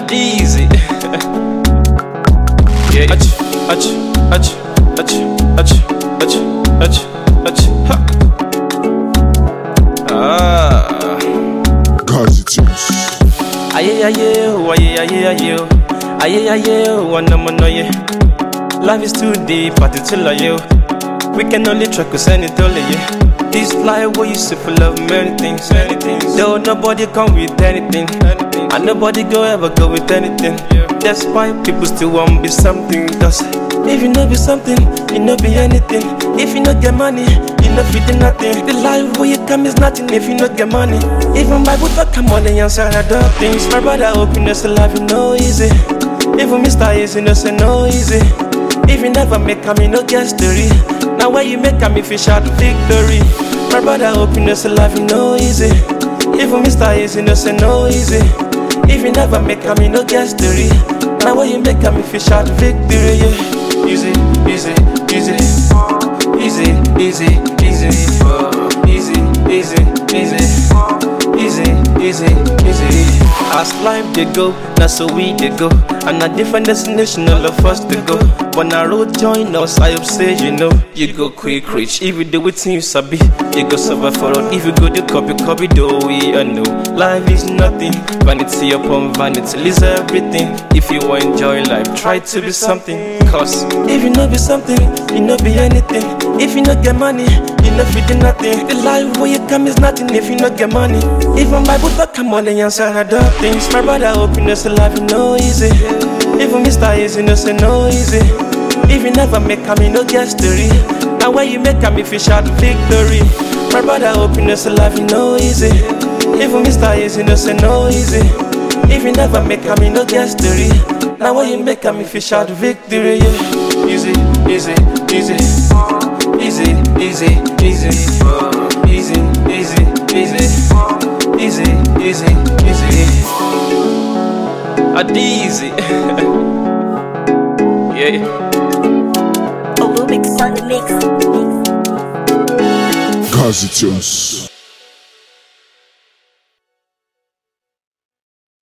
Easy. Yeah. Ha. Ah. Gazetins. Aye aye oh, aye aye aye oh. Aye aye oh, wanna yeah. Life is too deep, but it's still you. We can only try to send it all yeah. This life where you see full of many things. Though nobody come with anything, and nobody go ever go with anything. That's why people still want be something. Cause if you not be something, you not be anything. If you not get money, you not fit in nothing. The life where you come is nothing if you not get money. Even Bible talk come on and answer other things. My brother openness to life, you know easy. Even Mr. Easy, no say no easy. If you never make a me no get story. Now where you make a me fish out victory. My brother openness to life, you know easy. Even Mr. Easy, no say no easy. If you never make a me no get story. Now where you make a me fish out victory, yeah. Easy, easy, easy, easy, easy, easy, easy, easy, easy, easy. As life they go, now so we they go. And a different destination, all of us to go. When I road join us, I hope say you know. You go quick reach, if you do it you sabi. You go suffer for all, if you go the copy do we know. Life is nothing, vanity upon vanity, lose everything. If you want enjoy life, try to be something. Cause if you not be something, you not be anything. If you not get money, you not fit in nothing. The life where you come is nothing if you not get money. Even Bible talk come on and answer other things. My brother openness to life, you know easy. Even Mr. Easy, no say no easy. If you never make a me no get story. Now where you make a me fish out victory. My brother openness to life, you know easy. Even Mr. Easy, no say no easy. If you never make a me no get story. Now where you make a me fish out victory, yeah. Easy, easy, easy, easy, easy, easy, easy, easy, easy, easy, easy. Easy. Yeah. Olumix on the mix. Gazetins.